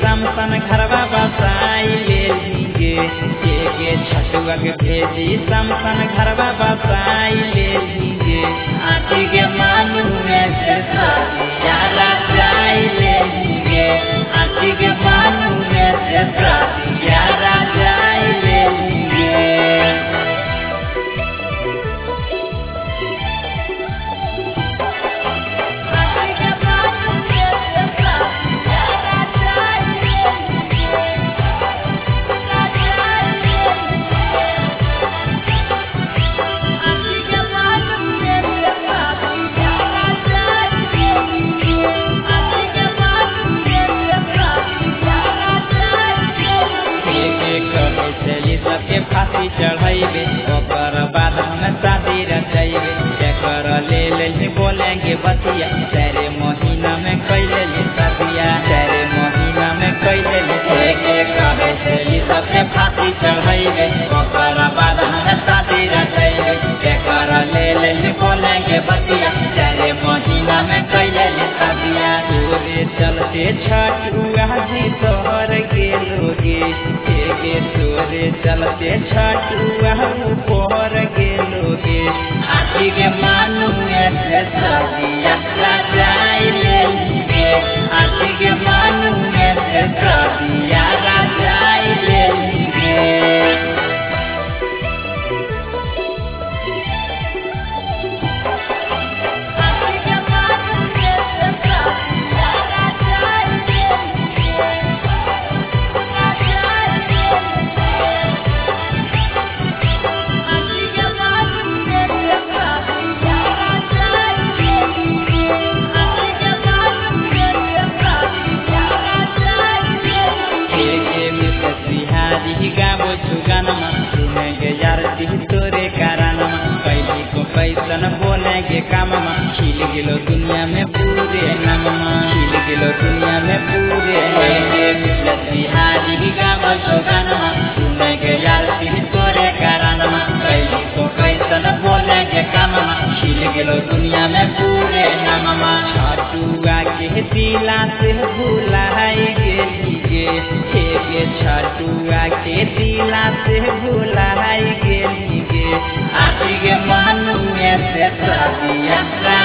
Samsung घरवा बसाई लेंगे के छठुआ के भेजी समसन घरवा बसाई लेंगे आटी के मानू में से यारा जाई लेंगे आटी के मानू में से यारा जाई लेंगे सबके फांसी चढ़ाइबे ओकर बाद हम शादी रचाइबे एकर ले बोलेंगे बतिया तेरे महीना में कैले सदिया तेरे महीना में कैले कहे से सबके फांसी चढ़ाइबे ओकर बाद हम शादी रचाइबे एकर ले बोलेंगे बतिया तेरे महीना में कैले सदिया तोरे चलते छठुआ जी तोहर गेलोगे तोरे चलते छठुआ ऊपर गेलोगे आटी के मानू से सदिया जाई लेंगे आटी के मानू से सदिया जाई लेंगे गावो छुगानमा सुनेंगे यार तोरे कारणमा कैली को पैसन बोलेंगे काममा खिल गिलो दुनिया में पूरे नाममा खिल गिलो दुनिया में पूरे बिहारी गावो छुगानमा सुनेंगे यार तोरे कारणमा कैली को पैसन बोलेंगे काममा खिल गिलो दुनिया में पूरे नाममा छठुआ के दिला से भुलाई गेलिगे छठुआ के दिला से भुलाई गेलिगे आटी के मानू में से सदिया